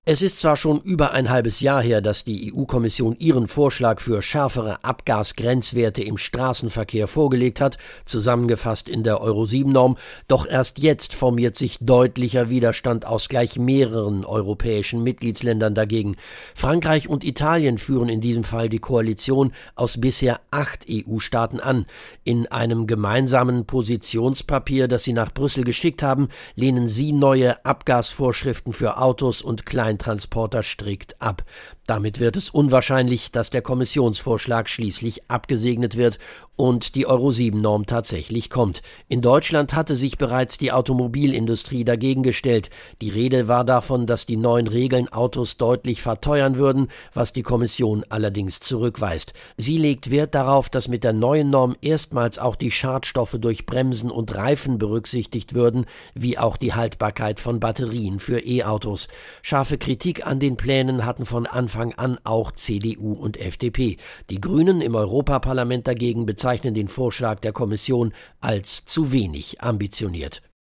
Es ist zwar schon über ein halbes Jahr her, dass die EU-Kommission ihren Vorschlag für schärfere Abgasgrenzwerte im Straßenverkehr vorgelegt hat, zusammengefasst in der Euro-7-Norm, doch erst jetzt formiert sich deutlicher Widerstand aus gleich mehreren europäischen Mitgliedsländern dagegen. Frankreich und Italien führen in diesem Fall die Koalition aus bisher 8 EU-Staaten an. In einem gemeinsamen Positionspapier, das sie nach Brüssel geschickt haben, lehnen sie neue Abgasvorschriften für Autos und Kleintransporter strikt ab. Damit wird es unwahrscheinlich, dass der Kommissionsvorschlag schließlich abgesegnet wird und die Euro-7-Norm tatsächlich kommt. In Deutschland hatte sich bereits die Automobilindustrie dagegen gestellt. Die Rede war davon, dass die neuen Regeln Autos deutlich verteuern würden, was die Kommission allerdings zurückweist. Sie legt Wert darauf, dass mit der neuen Norm erstmals auch die Schadstoffe durch Bremsen und Reifen berücksichtigt würden, wie auch die Haltbarkeit von Batterien für E-Autos. Scharfe Kritik an den Plänen hatten von Anfang an auch CDU und FDP. Die Grünen im Europaparlament dagegen bezeichnen den Vorschlag der Kommission als zu wenig ambitioniert.